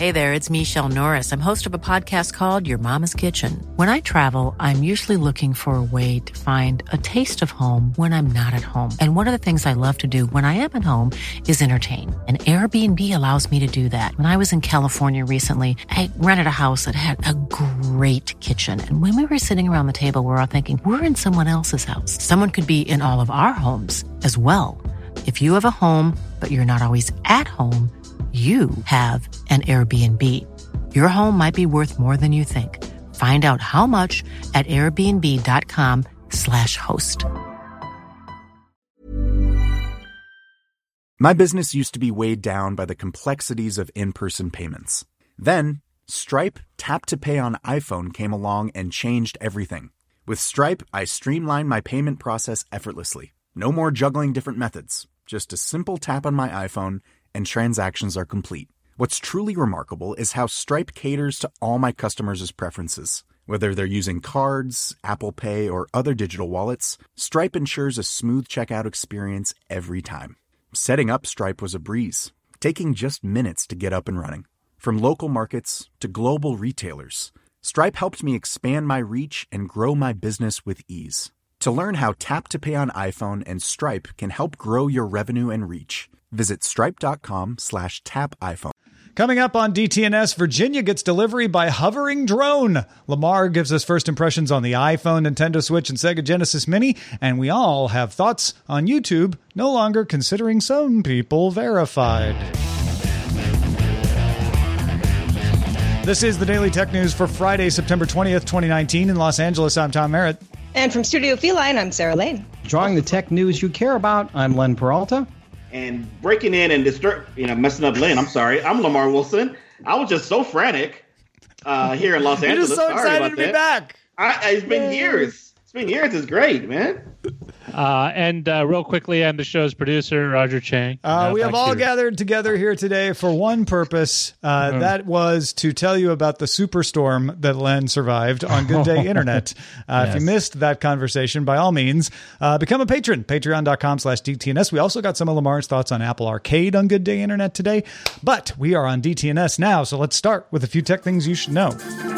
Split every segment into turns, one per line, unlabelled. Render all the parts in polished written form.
Hey there, it's Michelle Norris. I'm host of a podcast called Your Mama's Kitchen. When I travel, I'm usually looking for a way to find a taste of home when I'm not at home. And one of the things I love to do when I am at home is entertain. And Airbnb allows me to do that. When I was in California recently, I rented a house that had a great kitchen. And when we were sitting around the table, we were all thinking, we're in someone else's house. Someone could be in all of our homes as well. If you have a home, but you're not always at home, you have an Airbnb. Your home might be worth more than you think. Find out how much at airbnb.com/host.
My business used to be weighed down by the complexities of in-person payments. Then, Stripe Tap to Pay on iPhone came along and changed everything. With Stripe, I streamlined my payment process effortlessly. No more juggling different methods. Just a simple tap on my iPhone and transactions are complete. What's truly remarkable is how Stripe caters to all my customers' preferences. Whether they're using cards, Apple Pay, or other digital wallets, Stripe ensures a smooth checkout experience every time. Setting up Stripe was a breeze, taking just minutes to get up and running. From local markets to global retailers, Stripe helped me expand my reach and grow my business with ease. To learn how Tap to Pay on iPhone and Stripe can help grow your revenue and reach, visit stripe.com/tapiphone.
Coming up on DTNS, Virginia gets delivery by hovering drone. Lamar gives us first impressions on the iPhone, Nintendo Switch, and Sega Genesis Mini. And we all have thoughts on YouTube no longer considering some people verified. This is the Daily Tech News for Friday, September 20th, 2019. In Los Angeles, I'm Tom Merritt.
And from Studio Feline, I'm Sarah Lane.
Drawing the tech news you care about, I'm Len Peralta.
And breaking in and messing up Len, I'm sorry. I'm Lamar Wilson. I was just so frantic here in Los Angeles.
You're just so excited to be back.
It's been years. It's been years. It's great, man.
And real quickly, I'm the show's producer, Roger Chang.
We have all gathered together here today for one purpose. That was to tell you about the superstorm that Len survived on Good Day Internet.
Yes.
If you missed that conversation, by all means, become a patron. Patreon.com/DTNS. We also got some of Lamar's thoughts on Apple Arcade on Good Day Internet today. But we are on DTNS now, so let's start with a few tech things you should know.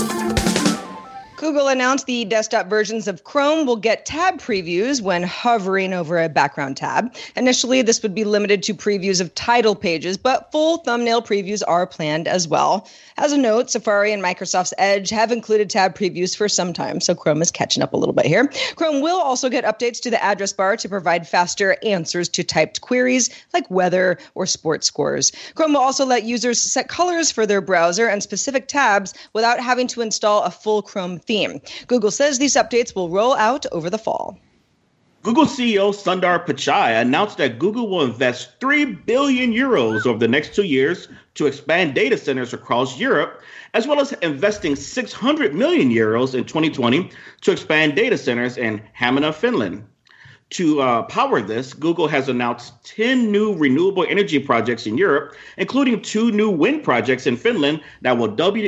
Google announced the desktop versions of Chrome will get tab previews when hovering over a background tab. Initially, this would be limited to previews of title pages, but full thumbnail previews are planned as well. As a note, Safari and Microsoft's Edge have included tab previews for some time, so Chrome is catching up a little bit here. Chrome will also get updates to the address bar to provide faster answers to typed queries like weather or sports scores. Chrome will also let users set colors for their browser and specific tabs without having to install a full Chrome theme. Google says these updates will roll out over the fall.
Google CEO Sundar Pichai announced that Google will invest 3 billion euros over the next 2 years to expand data centers across Europe, as well as investing 600 million euros in 2020 to expand data centers in Hamina, Finland. To power this, Google has announced 10 new renewable energy projects in Europe, including 2 new wind projects in Finland that will double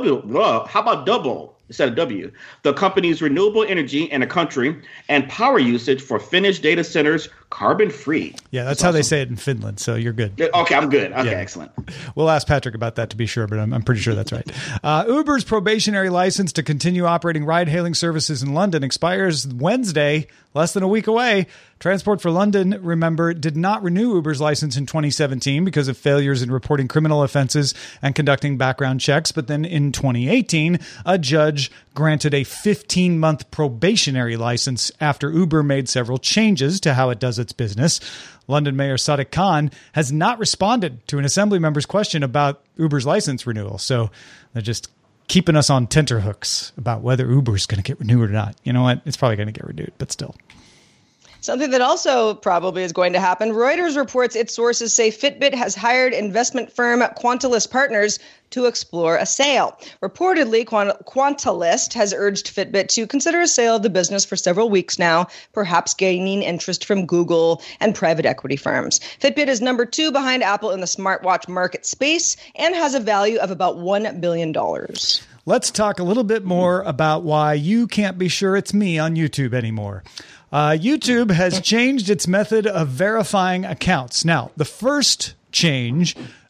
instead of W, the company's renewable energy in a country and power usage for Finnish data centers carbon-free.
Yeah, that's how they say it in Finland, so you're good.
Okay, I'm good. Okay, yeah. Excellent.
We'll ask Patrick about that to be sure, but I'm pretty sure that's right. Uber's probationary license to continue operating ride-hailing services in London expires Wednesday, less than a week away. Transport for London, remember, did not renew Uber's license in 2017 because of failures in reporting criminal offenses and conducting background checks. But then in 2018, a judge granted a 15-month probationary license after Uber made several changes to how it does its business. London Mayor Sadiq Khan has not responded to an assembly member's question about Uber's license renewal. So they're just keeping us on tenterhooks about whether Uber's going to get renewed or not. You know what? It's probably going to get renewed, but still.
Something that also probably is going to happen. Reuters reports its sources say Fitbit has hired investment firm Quantalist Partners to explore a sale. Reportedly, Quantalist has urged Fitbit to consider a sale of the business for several weeks now, perhaps gaining interest from Google and private equity firms. Fitbit is number 2 behind Apple in the smartwatch market space and has a value of about $1 billion.
Let's talk a little bit more about why you can't be sure it's me on YouTube anymore. YouTube has changed its method of verifying accounts. Now, the first change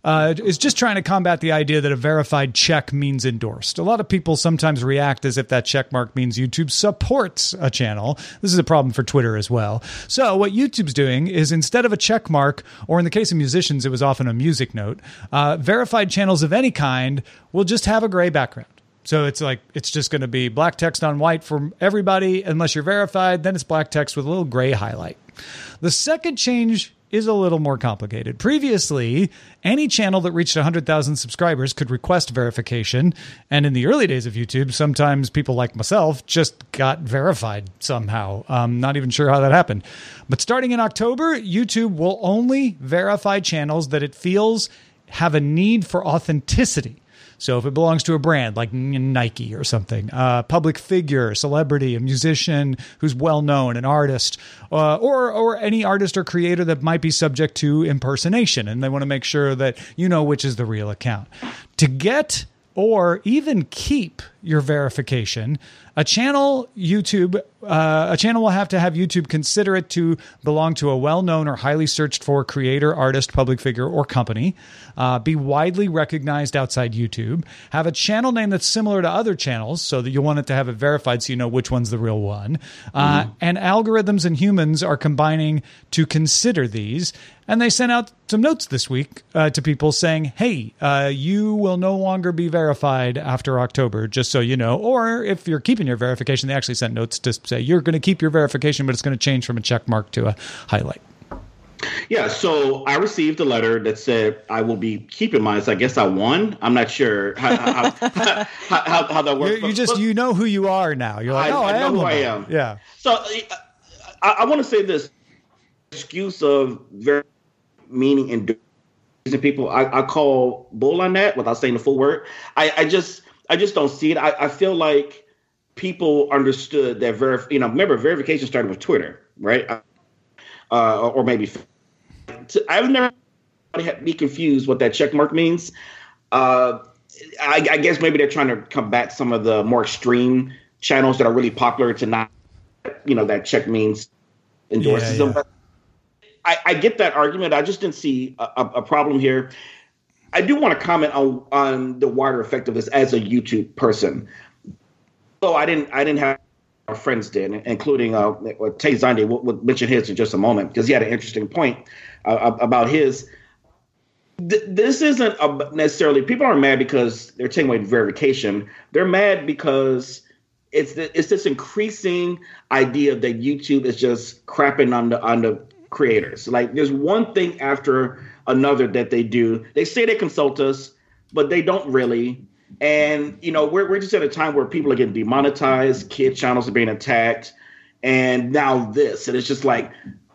is just trying to combat the idea that a verified check means endorsed. A lot of people sometimes react as if that check mark means YouTube supports a channel. This is a problem for Twitter as well. So what YouTube's doing is, instead of a check mark, or in the case of musicians, it was often a music note, verified channels of any kind will just have a gray background. So it's just going to be black text on white for everybody. Unless you're verified, then it's black text with a little gray highlight. The second change is a little more complicated. Previously, any channel that reached 100,000 subscribers could request verification. And in the early days of YouTube, sometimes people like myself just got verified somehow. Not even sure how that happened. But starting in October, YouTube will only verify channels that it feels have a need for authenticity. So if it belongs to a brand like Nike or something, a public figure, a celebrity, a musician who's well-known, an artist, or any artist or creator that might be subject to impersonation, and they want to make sure that you know which is the real account. To get or even keep your verification, a channel will have to have YouTube consider it to belong to a well-known or highly searched for creator, artist, public figure, or company, be widely recognized outside YouTube, have a channel name that's similar to other channels so that you want it to have it verified so you know which one's the real one. And algorithms and humans are combining to consider these. And they sent out some notes this week to people saying, hey, you will no longer be verified after October, just so you know. Or if you're keeping your verification, they actually sent notes to say you're going to keep your verification, but it's going to change from a check mark to a highlight.
Yeah, so I received a letter that said I will be keeping mine. So I guess I won. I'm not sure how that works.
You know who you are now. You're like, I know who I am. Yeah.
So I want to say this excuse of meaning and people. I call bull on that without saying the full word. I just don't see it. I feel like people understood that remember verification started with Twitter, right? Or maybe I've never be confused what that check mark means. I guess maybe they're trying to combat some of the more extreme channels that are really popular to not, that check means endorses them. But I get that argument. I just didn't see a problem here. I do want to comment on the wider effect of this as a YouTube person. So I didn't have our friends did, including Tay Zonday. We'll mention his in just a moment because he had an interesting point about his. This isn't necessarily people aren't mad because they're taking away verification. They're mad because it's this increasing idea that YouTube is just crapping on the creators. Like there's one thing after another that they do. They say they consult us, but they don't really. And, we're just at a time where people are getting demonetized, kid channels are being attacked, and now this. And it's just like,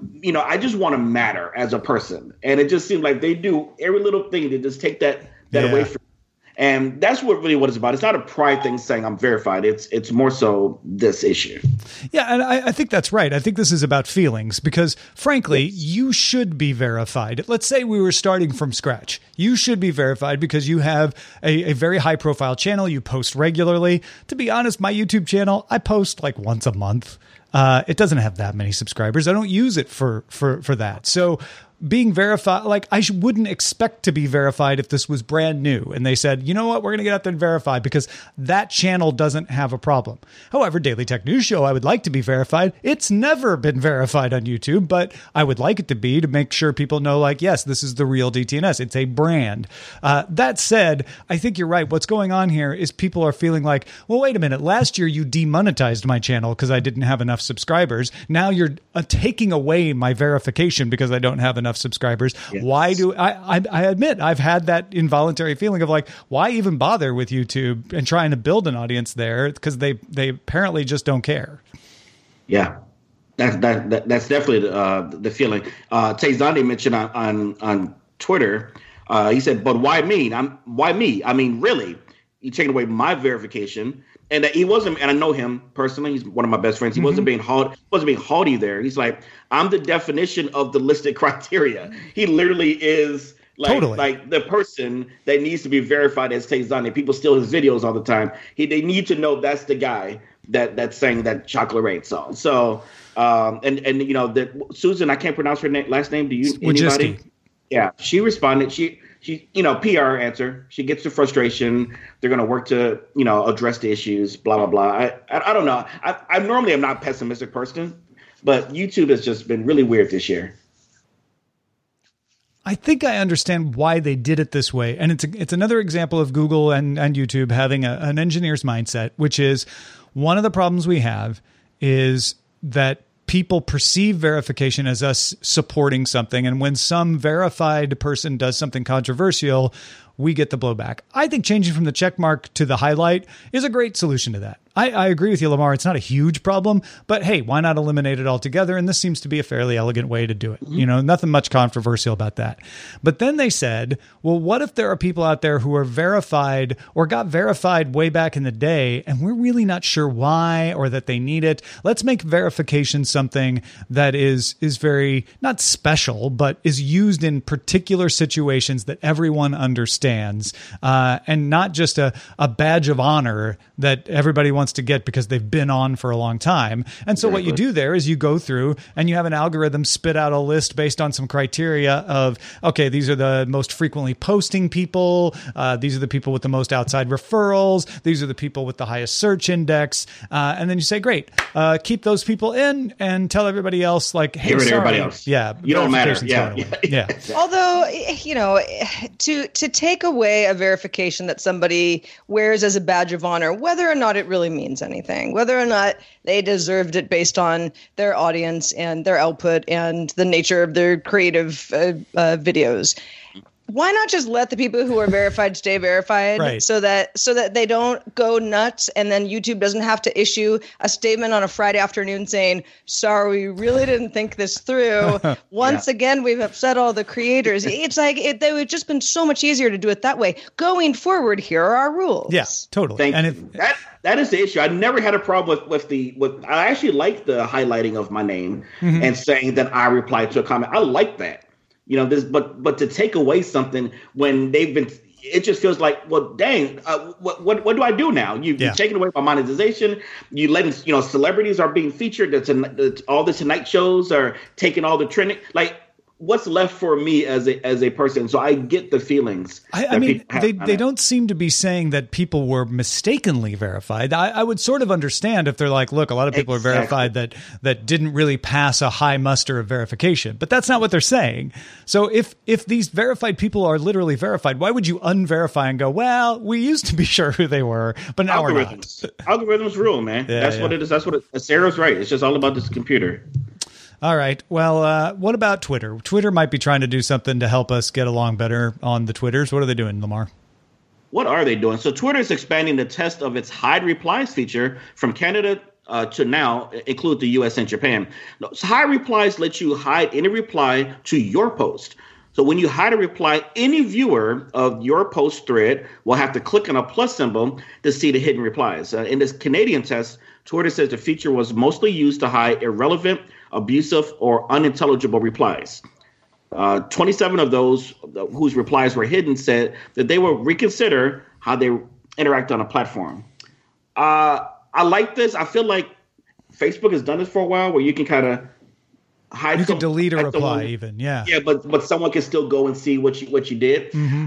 I just want to matter as a person. And it just seems like they do every little thing to just take that away from you. And that's what it's about. It's not a pride thing saying I'm verified. It's more so this issue.
Yeah, and I think that's right. I think this is about feelings because, frankly, you should be verified. Let's say we were starting from scratch. You should be verified because you have a very high-profile channel. You post regularly. To be honest, my YouTube channel, I post like once a month. It doesn't have that many subscribers. I don't use it for that. So being verified, like I wouldn't expect to be verified if this was brand new and they said, you know what, we're going to get out there and verify because that channel doesn't have a problem. However, Daily Tech News Show, I would like to be verified. It's never been verified on YouTube, but I would like it to be to make sure people know, like, yes, this is the real DTNS. It's a brand. That said, I think you're right. What's going on here is people are feeling like, well, wait a minute. Last year you demonetized my channel because I didn't have enough subscribers. Now you're taking away my verification because I don't have enough subscribers. Yes. Why do I admit I've had that involuntary feeling of like, why even bother with YouTube and trying to build an audience there? Because they apparently just don't care. Yeah.
That's definitely the feeling. Tay Zonday mentioned on Twitter, he said, but why me? Why me? I mean, really, you taking away my verification. And he wasn't, and I know him personally. He's one of my best friends. He wasn't being haughty there. He's like, I'm the definition of the listed criteria. He literally is like the person that needs to be verified as Tay Zonday. People steal his videos all the time. They need to know that's the guy that sang that Chocolate Rain song. So, and that Susan, I can't pronounce her last name. Do you? Anybody? Yeah, she responded. PR answer. She gets the frustration. They're going to work to, address the issues, blah, blah, blah. I don't know. I normally am not a pessimistic person, but YouTube has just been really weird this year.
I think I understand why they did it this way. And it's another example of Google and YouTube having an engineer's mindset, which is one of the problems we have is that people perceive verification as us supporting something. And when some verified person does something controversial, we get the blowback. I think changing from the check mark to the highlight is a great solution to that. I agree with you, Lamar. It's not a huge problem, but hey, why not eliminate it altogether? And this seems to be a fairly elegant way to do it. Nothing much controversial about that. But then they said, well, what if there are people out there who are verified or got verified way back in the day, and we're really not sure why or that they need it? Let's make verification something that is very, not special, but is used in particular situations that everyone understands, and not just a badge of honor that everybody wants to get because they've been on for a long time. And so what you do there is you go through and you have an algorithm spit out a list based on some criteria of, okay, these are the most frequently posting people. These are the people with the most outside referrals. These are the people with the highest search index. And then you say, great, keep those people in and tell everybody else, like, hey,
sorry.
Everybody
else.
Yeah.
You don't matter.
Yeah.
Although, to take away a verification that somebody wears as a badge of honor, whether or not it really means anything, whether or not they deserved it based on their audience and their output and the nature of their creative videos. Why not just let the people who are verified stay verified,
right,
so that they don't go nuts, and then YouTube doesn't have to issue a statement on a Friday afternoon saying, sorry, we really didn't think this through. Once again, we've upset all the creators. It's like it would have just been so much easier to do it that way. Going forward, here are our rules.
Yes, totally.
That is the issue. I never had a problem with I actually like the highlighting of my name and saying that I replied to a comment. I like that. But to take away something when they've been, it just feels like, well, dang, what do I do now? You've taken away my monetization. You letting, celebrities are being featured. All the Tonight shows are taking all the trending. Like, what's left for me as a person? So I get the feelings.
I mean, they don't seem to be saying that people were mistakenly verified. I would sort of understand if they're like, look, a lot of people are verified that didn't really pass a high muster of verification, but that's not what they're saying. So if these verified people are literally verified, why would you unverify and go, well, we used to be sure who they were, but now we're not.
Algorithms rule, man. That's what it is. That's what Sarah's right. It's just all about this computer.
All right. Well, what about Twitter? Twitter might be trying to do something to help us get along better on the Twitters. What are they doing, Lamar?
What are they doing? So Twitter is expanding the test of its hide replies feature from Canada to now include the U.S. and Japan. So hide replies let you hide any reply to your post. So when you hide a reply, any viewer of your post thread will have to click on a plus symbol to see the hidden replies. In this Canadian test, Twitter says the feature was mostly used to hide irrelevant, abusive, or unintelligible replies. 27 of those whose replies were hidden said that they will reconsider how they interact on a platform. I like this. I feel like Facebook has done this for a while, where you can kind of hide.
You can delete a reply, even. Yeah,
but someone can still go and see what you did. Mm-hmm.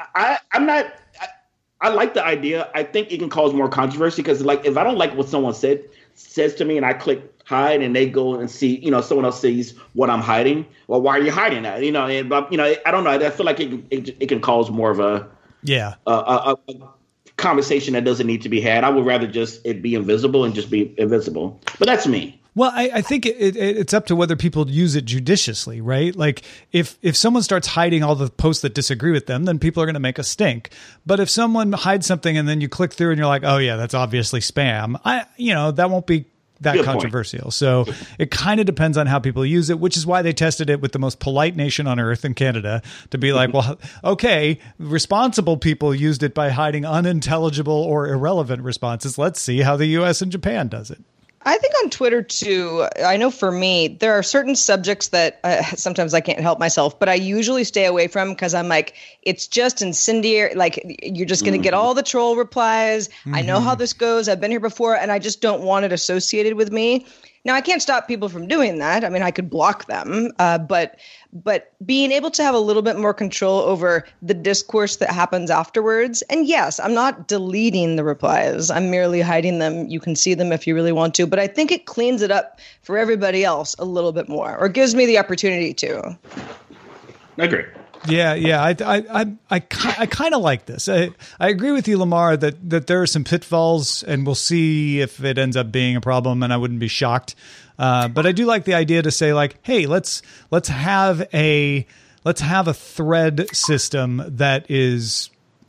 I like the idea. I think it can cause more controversy because, like, if I don't like what someone says to me and I click hide and they go and see, someone else sees what I'm hiding. Well, why are you hiding that? I don't know. I feel like it can cause more of a conversation that doesn't need to be had. I would rather just it be invisible and just be invisible. But that's me.
Well, I think it's up to whether people use it judiciously, right? Like if someone starts hiding all the posts that disagree with them, then people are going to make a stink. But if someone hides something and then you click through and you're like, oh yeah, that's obviously spam, that won't be that Good controversial. Point. So it kind of depends on how people use it, which is why they tested it with the most polite nation on earth in Canada to be like, well, okay, responsible people used it by hiding unintelligible or irrelevant responses. Let's see how the US and Japan does it.
I think on Twitter, too, I know for me, there are certain subjects that sometimes I can't help myself, but I usually stay away from because I'm like, it's just incendiary. Like, you're just going to get all the troll replies. I know how this goes. I've been here before, and I just don't want it associated with me. Now, I can't stop people from doing that. I mean, I could block them, but being able to have a little bit more control over the discourse that happens afterwards. And yes, I'm not deleting the replies. I'm merely hiding them. You can see them if you really want to, but I think it cleans it up for everybody else a little bit more, or gives me the opportunity to.
I agree.
Yeah. I kind of like this. I agree with you, Lamar, that there are some pitfalls, and we'll see if it ends up being a problem, and I wouldn't be shocked. But I do like the idea to say, like, hey, let's have a thread system that is,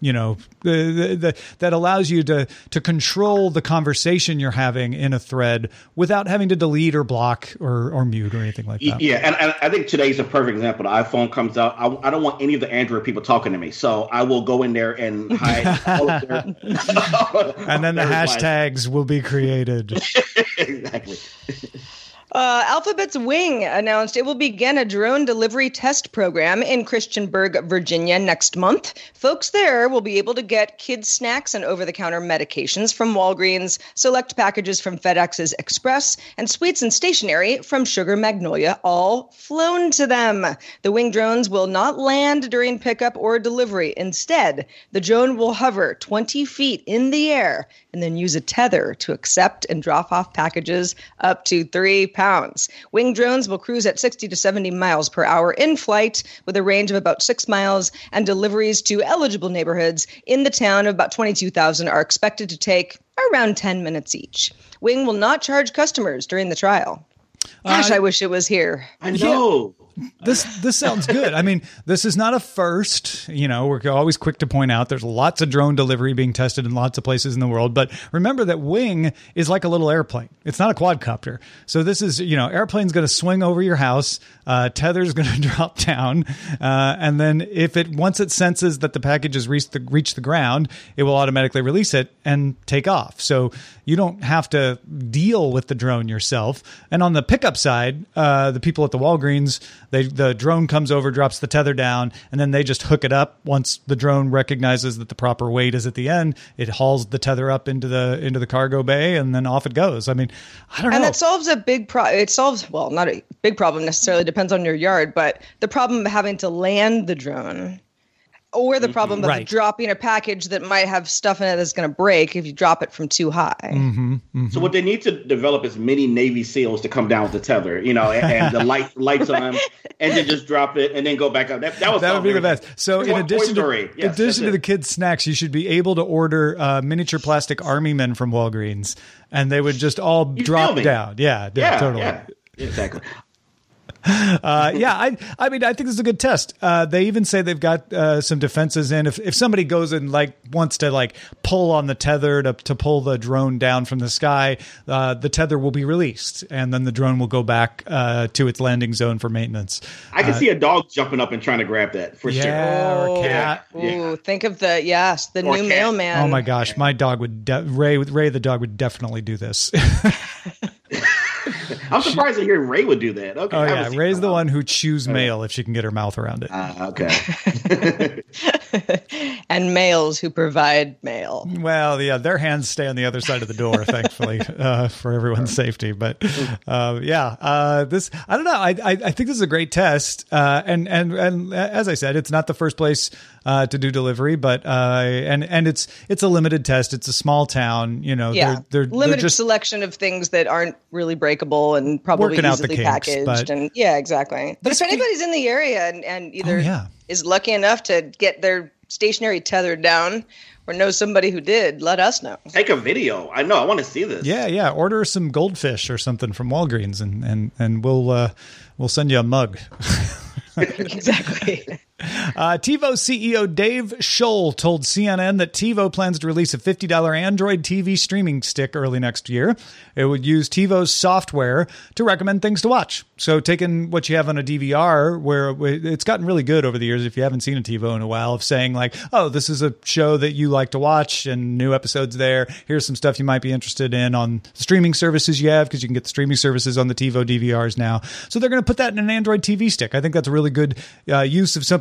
that allows you to control the conversation you're having in a thread without having to delete or block or mute or anything like that.
Yeah, and I think today's a perfect example. The iPhone comes out. I don't want any of the Android people talking to me, so I will go in there and hide all of their
and then the hashtags will be created.
Exactly.
Alphabet's Wing announced it will begin a drone delivery test program in Christiansburg, Virginia next month. Folks there will be able to get kids' snacks and over-the-counter medications from Walgreens, select packages from FedEx's Express, and sweets and stationery from Sugar Magnolia, all flown to them. The Wing drones will not land during pickup or delivery. Instead, the drone will hover 20 feet in the air and then use a tether to accept and drop off packages up to 3 pounds. Wing drones will cruise at 60 to 70 miles per hour in flight with a range of about 6 miles, and deliveries to eligible neighborhoods in the town of about 22,000 are expected to take around 10 minutes each. Wing will not charge customers during the trial. Gosh, I wish it was here.
I know.
This sounds good. I mean, this is not a first. We're always quick to point out there's lots of drone delivery being tested in lots of places in the world. But remember that Wing is like a little airplane. It's not a quadcopter. So this is, airplane's going to swing over your house. Tether's going to drop down. And then once it senses that the package has reached the ground, it will automatically release it and take off. So you don't have to deal with the drone yourself. And on the pickup side, the people at the Walgreens, the drone comes over, drops the tether down, and then they just hook it up. Once the drone recognizes that the proper weight is at the end, it hauls the tether up into the cargo bay, and then off it goes. I mean, I don't know.
And that solves a big problem. It solves, well, not a big problem necessarily, depends on your yard, but the problem of having to land the drone, or the problem of dropping a package that might have stuff in it that's going to break if you drop it from too high.
Mm-hmm, mm-hmm.
So what they need to develop is many Navy SEALs to come down with the tether, and the lights on, and then just drop it and then go back up. That would be the best.
So in addition to the kids' snacks, you should be able to order miniature plastic army men from Walgreens, and they would just all drop down. Yeah, totally.
Yeah, exactly.
I mean, I think this is a good test. They even say they've got some defenses in. If somebody goes and wants to pull on the tether to pull the drone down from the sky, the tether will be released, and then the drone will go back to its landing zone for maintenance.
I can see a dog jumping up and trying to grab that for sure.
Or a cat.
Ooh, think of the new
cat.
mailman.
Oh my gosh, my dog would Ray the dog would definitely do this.
I'm surprised to hear Ray would do that. Okay.
Oh yeah, Ray's the one who chews mail if she can get her mouth around it.
Okay.
And males who provide mail.
Well, yeah, their hands stay on the other side of the door, thankfully, for everyone's safety. But this, I don't know. I think this is a great test. And as I said, it's not the first place to do delivery, but and it's a limited test. It's a small town, they're
limited
just
selection of things that aren't really breakable and probably easily packaged. And yeah, exactly. But if anybody's in the area and either is lucky enough to get their stationary tethered down or knows somebody who did, let us know.
Take a video. I want to see this.
Yeah. Order some goldfish or something from Walgreens and we'll send you a mug.
Exactly.
TiVo CEO Dave Scholl told CNN that TiVo plans to release a $50 Android TV streaming stick early next year. It would use TiVo's software to recommend things to watch. So taking what you have on a DVR, where it's gotten really good over the years, if you haven't seen a TiVo in a while, of saying oh, this is a show that you like to watch and new episodes there. Here's some stuff you might be interested in on streaming services you have, because you can get the streaming services on the TiVo DVRs now. So they're going to put that in an Android TV stick. I think that's a really good use of something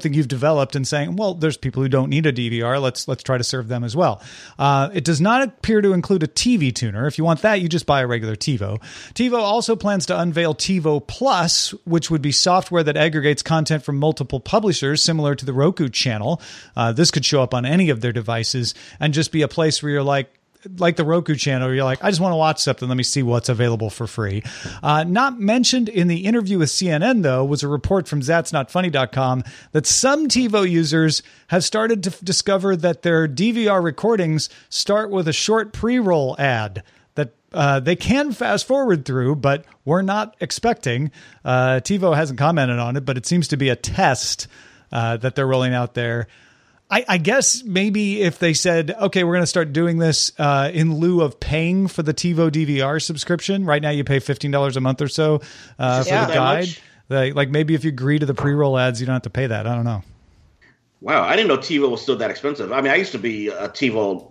something you've developed and saying, well, there's people who don't need a DVR. Let's try to serve them as well. It does not appear to include a TV tuner. If you want that, you just buy a regular TiVo. TiVo also plans to unveil TiVo Plus, which would be software that aggregates content from multiple publishers, similar to the Roku channel. This could show up on any of their devices and just be a place where you're like the Roku channel, where you're like, I just want to watch something. Let me see what's available for free. Not mentioned in the interview with CNN, though, was a report from That'sNotFunny.com that some TiVo users have started to discover that their DVR recordings start with a short pre-roll ad that they can fast forward through, but we're not expecting. TiVo hasn't commented on it, but it seems to be a test that they're rolling out there. I guess maybe if they said, okay, we're going to start doing this in lieu of paying for the TiVo DVR subscription. Right now you pay $15 a month or so for the guide. Like maybe if you agree to the pre-roll ads, you don't have to pay that. I don't know.
Wow, I didn't know TiVo was still that expensive. I mean, I used to be a TiVo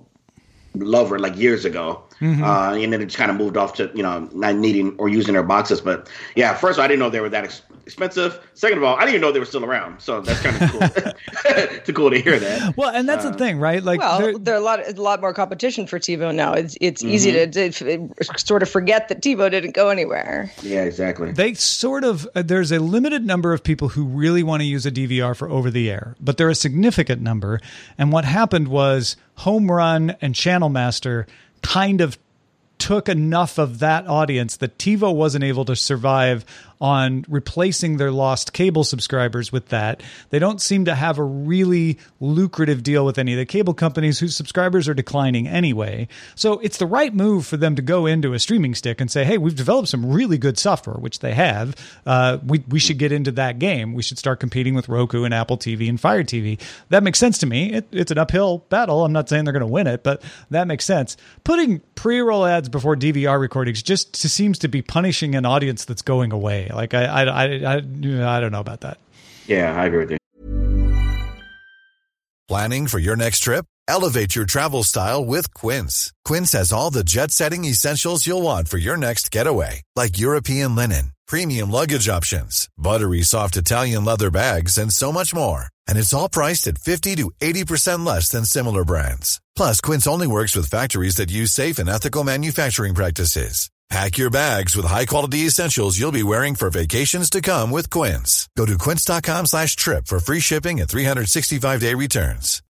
lover like years ago. And then it just kind of moved off to, not needing or using their boxes. But yeah, first of all, I didn't know they were that expensive. Second of all, I didn't even know they were still around. So that's kind of cool. Too cool to hear that.
Well, and that's the thing, right? Like,
there are a lot more competition for TiVo now. It's easy to sort of forget that TiVo didn't go anywhere.
Yeah, exactly.
They sort of, there's a limited number of people who really want to use a DVR for over the air, but they're a significant number. And what happened was Home Run and Channel Master kind of took enough of that audience that TiVo wasn't able to survive on replacing their lost cable subscribers with that. They don't seem to have a really lucrative deal with any of the cable companies whose subscribers are declining anyway. So it's the right move for them to go into a streaming stick and say, hey, we've developed some really good software, which they have. We should get into that game. We should start competing with Roku and Apple TV and Fire TV. That makes sense to me. It's an uphill battle. I'm not saying they're going to win it, but that makes sense. Putting pre-roll ads before DVR recordings just seems to be punishing an audience that's going away. Like I don't know about that.
Yeah, I agree with you.
Planning for your next trip? Elevate your travel style with Quince. Quince has all the jet-setting essentials you'll want for your next getaway, like European linen, premium luggage options, buttery soft Italian leather bags, and so much more. And it's all priced at 50 to 80% less than similar brands. Plus, Quince only works with factories that use safe and ethical manufacturing practices. Pack your bags with high-quality essentials you'll be wearing for vacations to come with Quince. Go to quince.com/trip for free shipping and 365-day returns.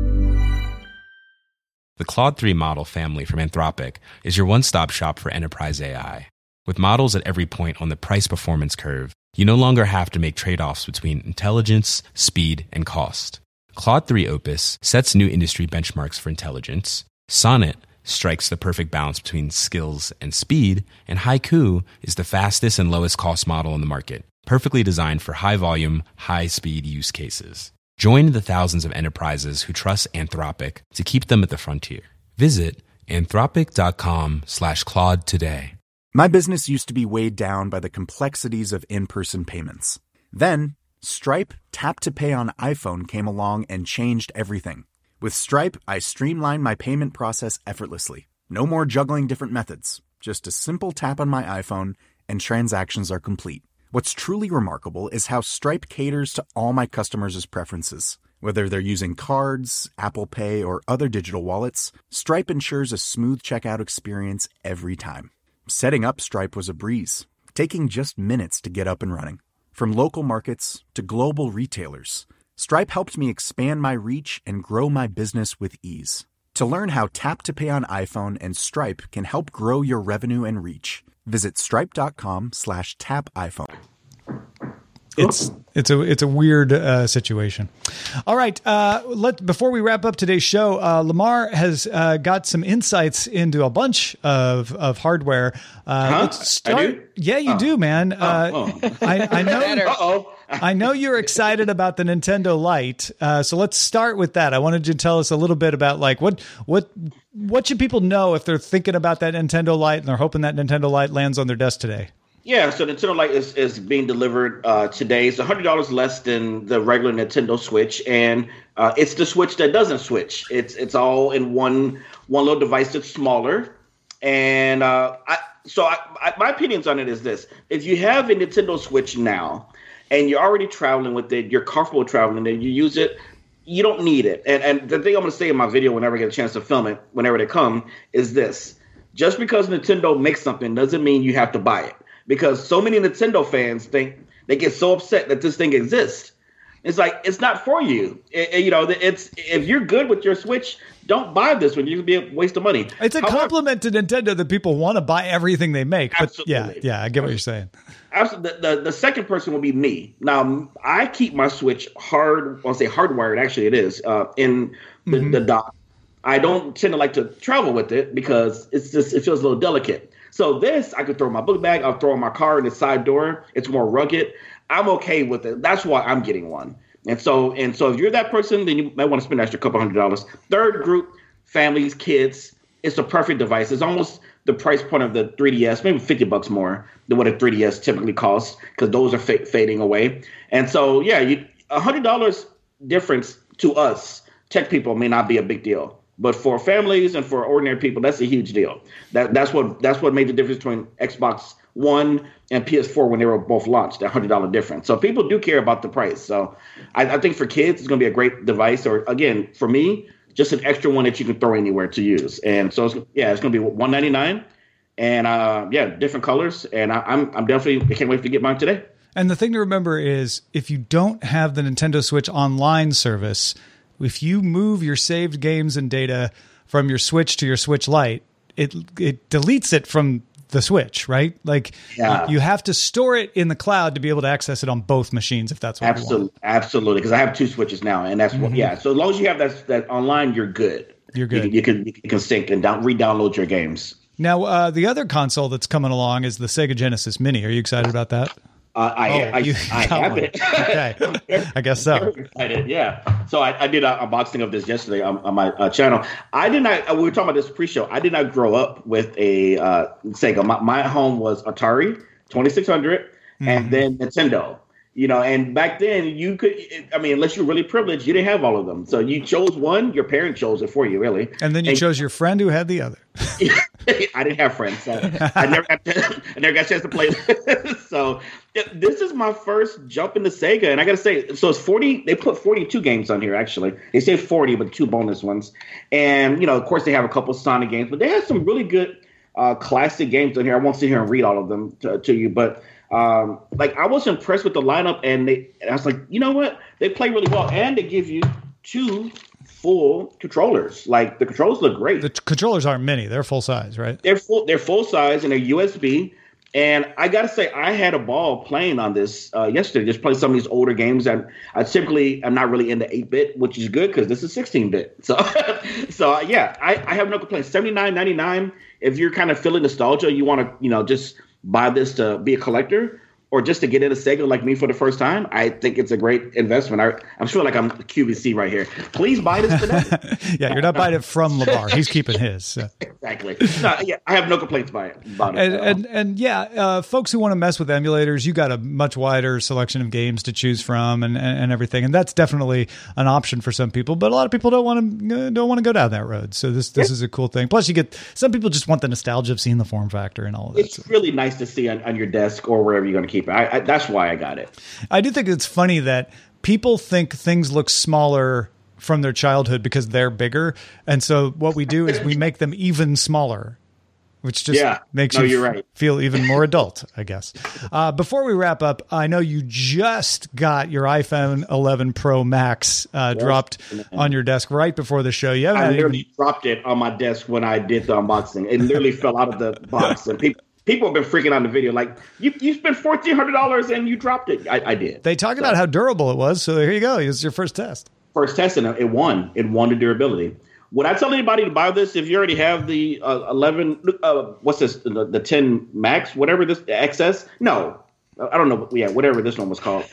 The Claude 3 model family from Anthropic is your one-stop shop for enterprise AI. With models at every point on the price-performance curve, you no longer have to make trade-offs between intelligence, speed, and cost. Claude 3 Opus sets new industry benchmarks for intelligence. Sonnet strikes the perfect balance between skills and speed, and Haiku is the fastest and lowest cost model in the market, perfectly designed for high-volume, high-speed use cases. Join the thousands of enterprises who trust Anthropic to keep them at the frontier. Visit anthropic.com/Claude today.
My business used to be weighed down by the complexities of in-person payments. Then, Stripe Tap to Pay on iPhone came along and changed everything. With Stripe, I streamlined my payment process effortlessly. No more juggling different methods. Just a simple tap on my iPhone and transactions are complete. What's truly remarkable is how Stripe caters to all my customers' preferences. Whether they're using cards, Apple Pay, or other digital wallets, Stripe ensures a smooth checkout experience every time. Setting up Stripe was a breeze, taking just minutes to get up and running. From local markets to global retailers, Stripe helped me expand my reach and grow my business with ease. To learn how Tap to Pay on iPhone and Stripe can help grow your revenue and reach, visit stripe.com/tapiphone.
It's a weird situation. All right, before we wrap up today's show, Lamar has got some insights into a bunch of hardware. Let's start.
I do?
Yeah, you do, man. I know. I know you're excited about the Nintendo Lite, so let's start with that. I wanted you to tell us a little bit about like what should people know if they're thinking about that Nintendo Lite and they're hoping that Nintendo Lite lands on their desk today.
Yeah, so Nintendo Lite is being delivered today. It's $100 less than the regular Nintendo Switch, and it's the Switch that doesn't switch. It's all in one little device that's smaller. And my opinions on it is this: if you have a Nintendo Switch now, and you're already traveling with it, you're comfortable traveling it, you use it, you don't need it. And the thing I'm going to say in my video whenever I get a chance to film it, whenever they come, is this. Just because Nintendo makes something doesn't mean you have to buy it. Because so many Nintendo fans think they get so upset that this thing exists. It's like, it's not for you. It's if you're good with your Switch, don't buy this one. You can be a waste of money.
It's a compliment to Nintendo that people want to buy everything they make. But absolutely. Yeah, I get what you're saying.
Absolutely. The second person will be me. Now, I keep my Switch hardwired. Actually, it is in the dock. I don't tend to like to travel with it because it feels a little delicate. So this, I could throw in my book bag. I'll throw in my car in the side door. It's more rugged. I'm okay with it. That's why I'm getting one. And so if you're that person, then you might want to spend an extra couple $100. Third group, families, kids. It's the perfect device. It's almost the price point of the 3DS, maybe $50 more than what a 3DS typically costs because those are fading away. And so, yeah, $100 difference to us tech people may not be a big deal. But for families and for ordinary people, that's a huge deal. That's what made the difference between Xbox One and PS4 when they were both launched, that $100 difference. So people do care about the price. So I think for kids, it's going to be a great device. Or again, for me, just an extra one that you can throw anywhere to use. And so it's going to be $199 and different colors. And I can't wait to get mine today.
And the thing to remember is if you don't have the Nintendo Switch Online service, if you move your saved games and data from your Switch to your Switch Lite, it deletes it from the Switch, right? Like you have to store it in the cloud to be able to access it on both machines if that's what you want. Absolutely, because I have two Switches now, and that's what. Yeah, so as long as you have that online, you're good. You're good. You can sync and re-download your games. Now, the other console that's coming along is the Sega Genesis Mini. Are you excited about that?
I have it.
Okay, I guess so.
Very excited, yeah. So I did an unboxing of this yesterday on my channel. I did not. We were talking about this pre-show. I did not grow up with a Sega. My home was Atari 2600, and then Nintendo. And back then you could. I mean, unless you're really privileged, you didn't have all of them. So you chose one. Your parent chose it for you, really.
And then you chose your friend who had the other.
I didn't have friends, so I never got a chance to play this. So this is my first jump into Sega, and I got to say, so it's 40. They put 42 games on here. Actually, they say 40, but 2 bonus ones. And of course, they have a couple Sonic games, but they have some really good classic games on here. I won't sit here and read all of them to you, but I was impressed with the lineup, and I was like, you know what? They play really well, and they give you 2 full controllers. Like the controllers look great.
The controllers aren't mini; they're full size, right?
They're full size, and they're USB. And I gotta say, I had a ball playing on this yesterday. Just playing some of these older games, and I typically am not really into 8-bit, which is good because this is 16-bit. So, yeah, I have no complaints. $79.99. If you're kind of feeling nostalgia, you want to just buy this to be a collector or just to get into Sega like me for the first time, I think it's a great investment. I'm sure like I'm QVC right here. Please buy this today.
Yeah, you're not buying it from LeVar. He's keeping his. So.
Exactly. I have no complaints about it.
And folks who want to mess with emulators, you got a much wider selection of games to choose from and everything. And that's definitely an option for some people. But a lot of people don't want to go down that road. So this is a cool thing. Plus, you get some people just want the nostalgia of seeing the form factor and all of that.
It's really nice to see on your desk or wherever you're going to keep it. That's why I got it.
I do think it's funny that people think things look smaller from their childhood because they're bigger. And so what we do is we make them even smaller, which just makes you feel even more adult, I guess. Before we wrap up, I know you just got your iPhone 11 Pro Max dropped on your desk right before the show.
I literally dropped it on my desk when I did the unboxing. It literally fell out of the box, and people have been freaking out in the video. Like, you spent $1,400 and you dropped it. I did.
They talk about how durable it was. So here you go. It was your first test.
First test, and it won. It won the durability. Would I tell anybody to buy this if you already have the 11, what's this, the 10 Max, whatever this, the XS? No. I don't know. Yeah, whatever this one was called.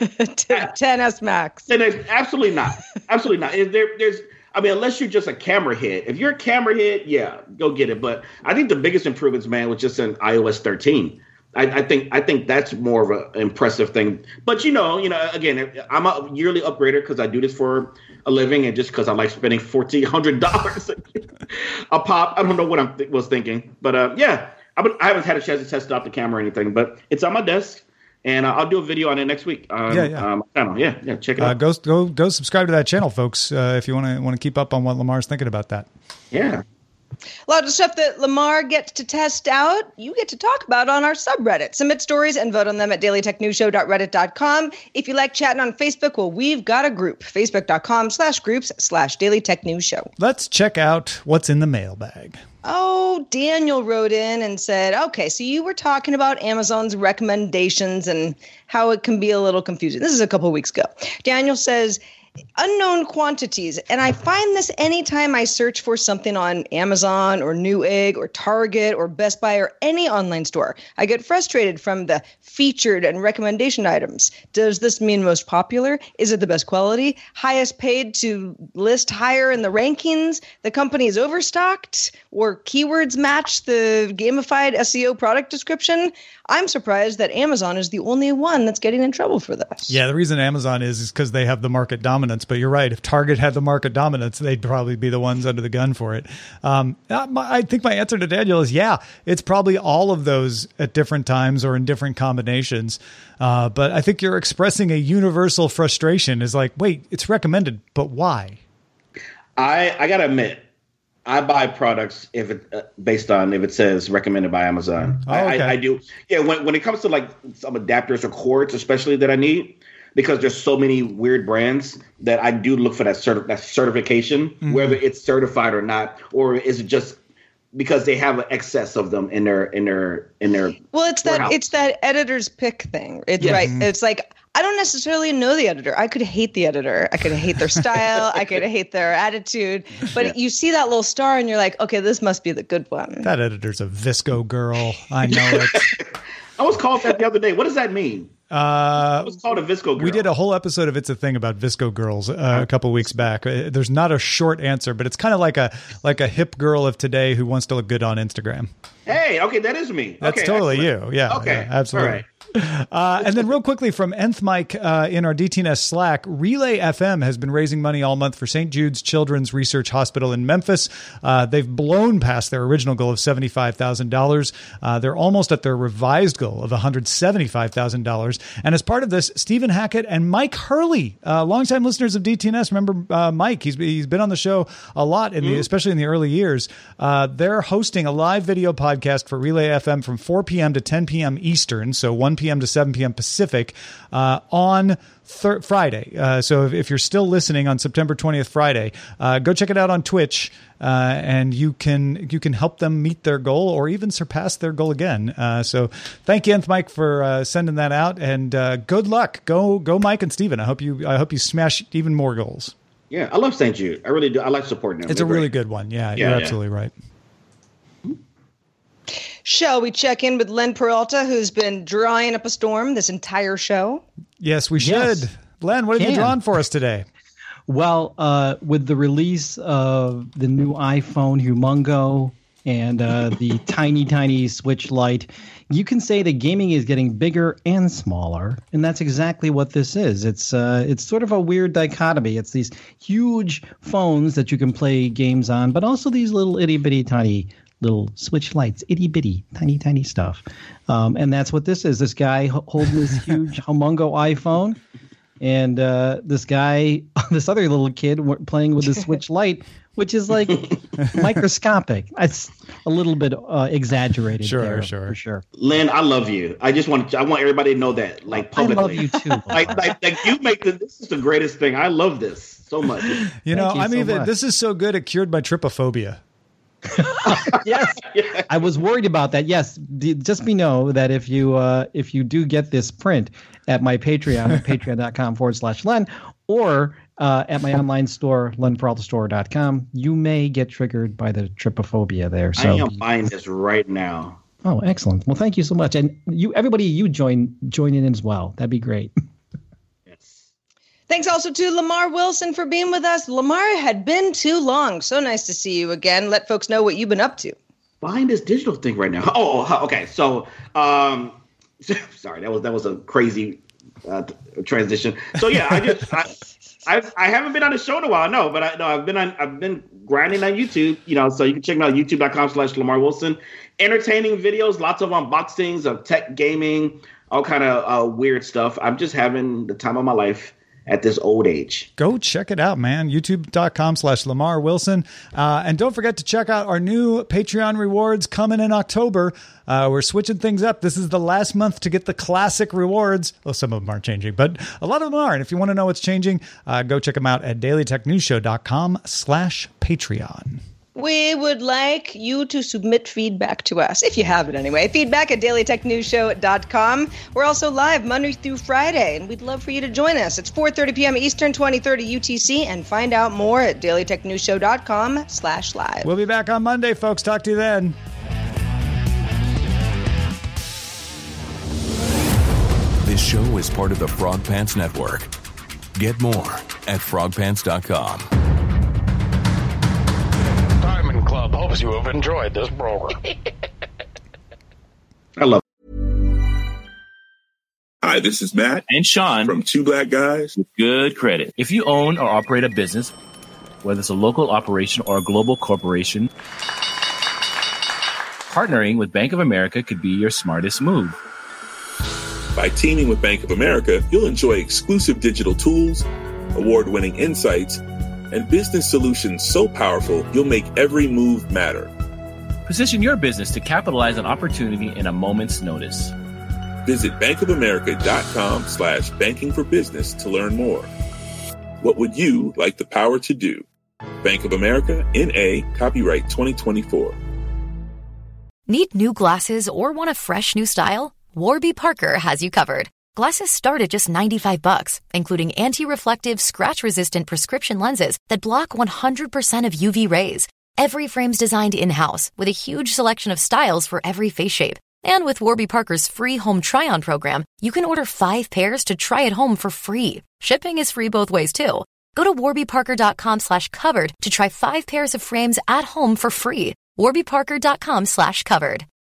10S Max.
10S, absolutely not. Absolutely not. Unless you're just a camera head. If you're a camera head, yeah, go get it. But I think the biggest improvements, man, was just in iOS 13. I think that's more of an impressive thing. But again, I'm a yearly upgrader because I do this for a living, and just because I like spending $1,400 a pop. I don't know what I was thinking, but I haven't had a chance to test out the camera or anything. But it's on my desk. And I'll do a video on it next week. Channel. Yeah, check it out.
Go subscribe to that channel, folks, if you want to keep up on what Lamar's thinking about that.
Yeah.
A lot of stuff that Lamar gets to test out, you get to talk about on our subreddit. Submit stories and vote on them at dailytechnewsshow.reddit.com. If you like chatting on Facebook, well, we've got a group, facebook.com/groups/dailytechnewsshow.
Let's check out what's in the mailbag.
Oh, Daniel wrote in and said, okay, so you were talking about Amazon's recommendations and how it can be a little confusing. This is a couple of weeks ago. Daniel says, unknown quantities. And I find this anytime I search for something on Amazon or Newegg or Target or Best Buy or any online store. I get frustrated from the featured and recommendation items. Does this mean most popular? Is it the best quality? Highest paid to list higher in the rankings? The company is overstocked? Or keywords match the gamified SEO product description? I'm surprised that Amazon is the only one that's getting in trouble for this.
Yeah, the reason Amazon is because they have the market dominance. But you're right. If Target had the market dominance, they'd probably be the ones under the gun for it. I think my answer to Daniel is, yeah, it's probably all of those at different times or in different combinations. But I think you're expressing a universal frustration is like, wait, it's recommended, but why?
I got to admit, I buy products if it based on if it says recommended by Amazon.
Oh, okay.
I do. Yeah, when it comes to like some adapters or cords, especially that I need, because there's so many weird brands that I do look for that certification, whether it's certified or not, or is it just because they have an excess of them in their
Well, it's that editor's pick thing. It's right. It's like, I don't necessarily know the editor. I could hate the editor. I could hate their style. I could hate their attitude. But you see that little star and you're like, okay, this must be the good one.
That editor's a Visco girl. I know it.
I was called that the other day. What does that mean? It was called a Visco girl.
We did a whole episode of It's a Thing about Visco girls a couple weeks back. There's not a short answer, but it's kind of like a hip girl of today who wants to look good on Instagram.
Hey, okay, that is me.
That's totally you. Yeah.
Okay.
Yeah, absolutely.
All right.
And then real quickly from Nth Mike in our DTNS Slack, Relay FM has been raising money all month for St. Jude's Children's Research Hospital in Memphis. They've blown past their original goal of $75,000. They're almost at their revised goal of $175,000. And as part of this, Stephen Hackett and Mike Hurley, longtime listeners of DTNS, remember Mike? He's been on the show a lot, especially in the early years. They're hosting a live video podcast for Relay FM from 4 p.m. to 10 p.m. Eastern, so 1 p.m. to 7 p.m. Pacific on Friday. So if you're still listening on September 20th, Friday, go check it out on Twitch, and you can help them meet their goal or even surpass their goal again. So thank you, Nth Mike, for sending that out, and good luck. Go, Mike and Steven. I hope you smash even more goals.
Yeah, I love St. Jude. I really do. I like supporting them.
It's a really good one. Yeah, you're absolutely right.
Shall we check in with Len Peralta, who's been drawing up a storm this entire show?
Yes, we should. Yes. Len, what have you drawn for us today?
Well, with the release of the new iPhone Humongo and the tiny Switch Lite, you can say that gaming is getting bigger and smaller, and that's exactly what this is. It's sort of a weird dichotomy. It's these huge phones that you can play games on, but also these little itty-bitty tiny little Switch Lites, itty-bitty, tiny stuff. And that's what this is. This guy holding this huge Humongo iPhone, and this other little kid playing with the Switch Lite, which is like microscopic. It's a little bit exaggerated.
Sure.
For sure.
Lynn, I love you. I want everybody to know that, like, publicly.
I love you too.
like you make this is the greatest thing. I love this so much.
This is so good it cured my trypophobia.
Yes, I was worried about that. Yes, just know that if you do get this print at my Patreon at patreon.com/Len, or at my online store, lenperaltastore.com, you may get triggered by the trypophobia there. So
I am buying this right now.
Oh, excellent. Well, thank you so much. And everybody join in as well. That'd be great.
Thanks also to Lamar Wilson for being with us. Lamar, had been too long. So nice to see you again. Let folks know what you've been up to.
Buying this digital thing right now. Oh, okay. So, sorry, that was a crazy transition. So yeah, I haven't been on the show in a while. No, but I've been grinding on YouTube. So you can check me out youtube.com/Lamar Wilson. Entertaining videos, lots of unboxings of tech, gaming, all kind of weird stuff. I'm just having the time of my life at this old age.
Go check it out, man. YouTube.com/Lamar Wilson. And don't forget to check out our new Patreon rewards coming in October. We're switching things up. This is the last month to get the classic rewards. Well, some of them aren't changing, but a lot of them are. And if you want to know what's changing, go check them out at dailytechnewsshow.com/Patreon.
We would like you to submit feedback to us, if you have it anyway. Feedback at dailytechnewsshow.com. We're also live Monday through Friday, and we'd love for you to join us. It's 4:30 p.m. Eastern, 20:30 UTC, and find out more at dailytechnewsshow.com/live.
We'll be back on Monday, folks. Talk to you then.
This show is part of the Frog Pants Network. Get more at frogpants.com.
Club hopes you have enjoyed this program.
I love
Hi, this is Matt
and Sean
from Two Black Guys
with Good Credit. If you own or operate a business, whether it's a local operation or a global corporation, partnering with Bank of America could be your smartest move.
By teaming with Bank of America, you'll enjoy exclusive digital tools, award-winning insights, and business solutions so powerful, you'll make every move matter.
Position your business to capitalize on opportunity in a moment's notice.
Visit bankofamerica.com/banking for business to learn more. What would you like the power to do? Bank of America, N.A., copyright 2024.
Need new glasses or want a fresh new style? Warby Parker has you covered. Glasses start at just $95, including anti-reflective, scratch-resistant prescription lenses that block 100% of UV rays. Every frame's designed in-house with a huge selection of styles for every face shape. And with Warby Parker's free home try-on program, you can order 5 pairs to try at home for free. Shipping is free both ways, too. Go to warbyparker.com/covered to try 5 pairs of frames at home for free. warbyparker.com/covered.